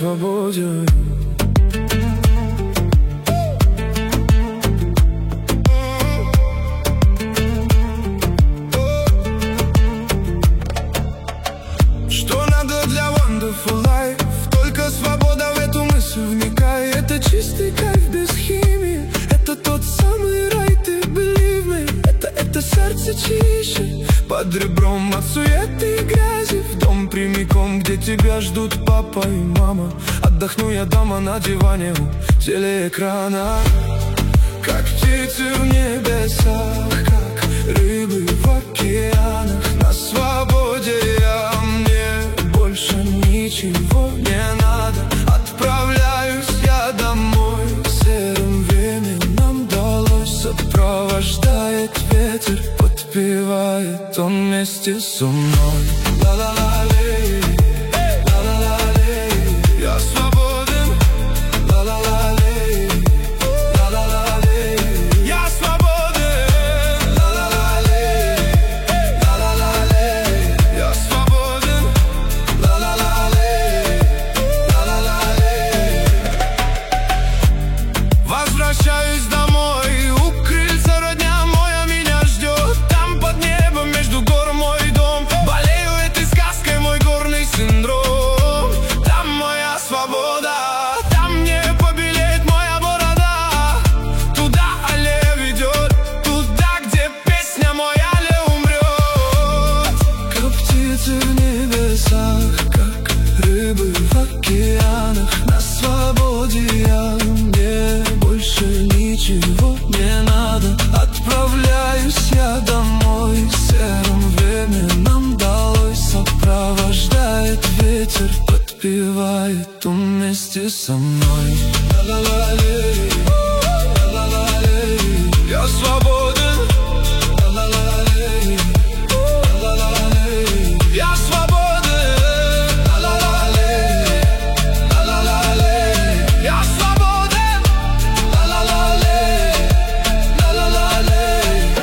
свободен. Что надо для wonderful life? Только свобода, в эту мысль вникай. Это чистый кайф без химии. Это тот самый рай, ты believe me. Это сердце чище, под ребром от суеты и грязи. В дом прямиком, где тебя ждут папа и мама. Отдохну я дома на диване у телеэкрана. Как птицы в небесах, как рыбы в океанах. На свободе я, мне больше ничего не надо. Отправляюсь я домой, серым временем далось. Сопровождает ветер, подпевает он вместе со мной. Ла-ла-ла-лей, ла-ла-ла-лей, я свободен. Ла-ла-ла-лей, ла-ла-ла-лей, я свободен. Ла-ла-ла-лей, ла-ла-ла-лей, я свободен. Ла-ла-ла-лей, ла-ла-ла-лей. Возвращаюсь домой, у крыльца родня моя меня ждет. Там под небом между гор мой дом. Болею этой сказкой, мой горный синдром. Там моя свобода, там не побелеет моя борода. Туда аллея ведет, туда, где песня моя не умрет. Как птицы в небесах, как рыбы в океанах. На свободе я, мне больше ничего не надо. Отправляюсь я домой, серым временем далось. Сопровождает ветер, подпевает он вместе со мной. Ла-ла-ла-лей, ла-ла-ла-лей, я свободен. Ла-ла-ла-лей, ла-ла-ла-лей, я свободен. Ла-ла-ла-лей, ла-ла-ла-лей, я свободен. Ла-ла-ла-лей, ла-ла-ла-лей.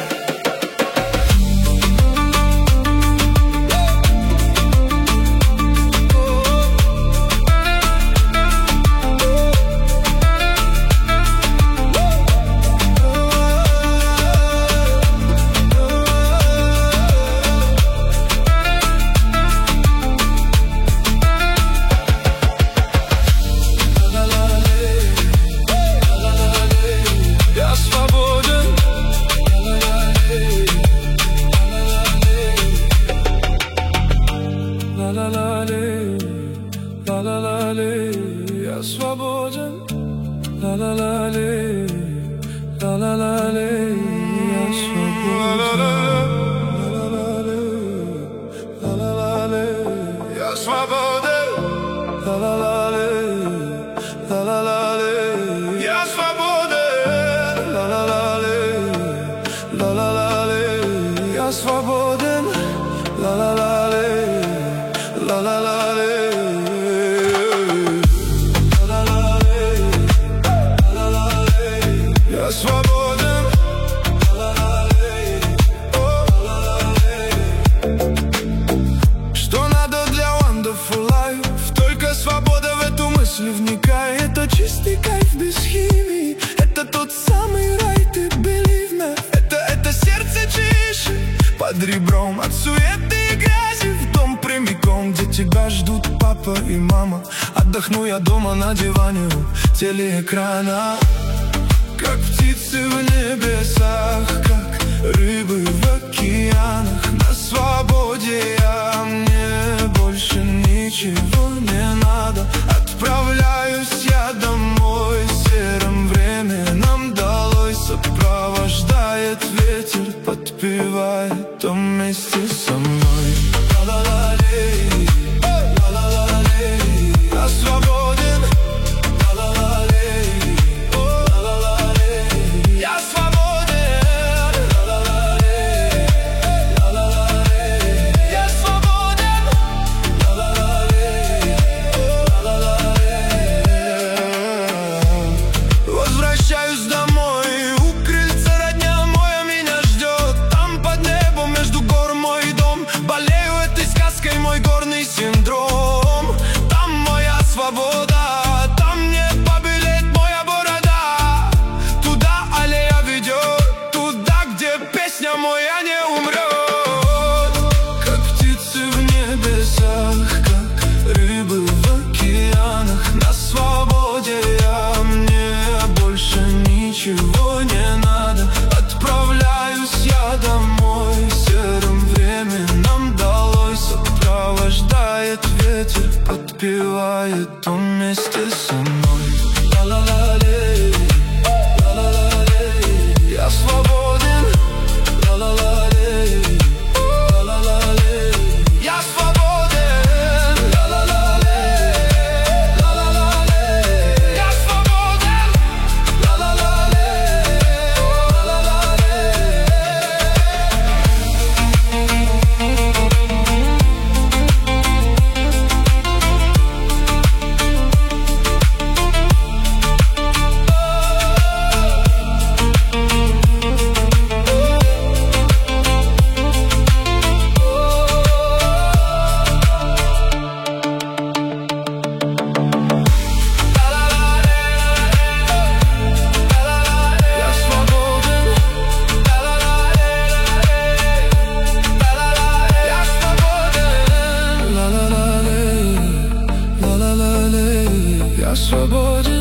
Я свободен. Ла-ла-ла-лей, ла-ла-ла-лей, я свободен. Ла-ла-ла-лей, ла-ла-ла-лей, я свободен. Ла-ла-ла-лей, я свободен. Ла-ла-ла-лей, ла-ла-ла-лей, я свободен. Ла-ла-ла-лей, ла-ла-ла-лей, я свободен. Ла-ла-ла-лей, ла-ла-ла-лей, ла-ла-ла-лей, ла-ла-ла-лей, я свободен. Ла-ла-ла-лей, ла-ла-ла-лей. Что надо для wonderful life? Только свобода, в эту мысль вникай. Это чистый кайф без химии. Это тот самый рай, ты believe me. Это сердце чище, под ребром от суеты и грязи. В дом прямиком, где тебя ждут папа и мама. Отдохну я дома на диване у телеэкрана. Как птицы в небесах, как рыбы в океанах. На свободе я, мне больше ничего не надо. Отправляюсь я домой, серым временем далось. Сопровождает ветер, подпевает он вместе со мной. Ла-ла-ла-лей, ла-ла-ла-лей, я свободен. Ла-ла-ла-лей, ла-ла-ла-лей, я свободен. Ла-ла-ла-лей, ла-ла-ла-лей, я свободен. Ла-ла-ла-лей, ла-ла-ла-лей. Возвращаюсь домой, у крыльца родня моя меня ждет. Там под небом между гор мой дом. Болею напевает он вместе со мной. Ла-ла-ла-лей, ла-ла-ла-лей, я свободен. Ла-ла-ла-лей, ла-ла-ла-лей, я свободен. Ла-ла-ла-лей, ла-ла-ла-лей, я свободен. Ла-ла-ла-лей, я свободен.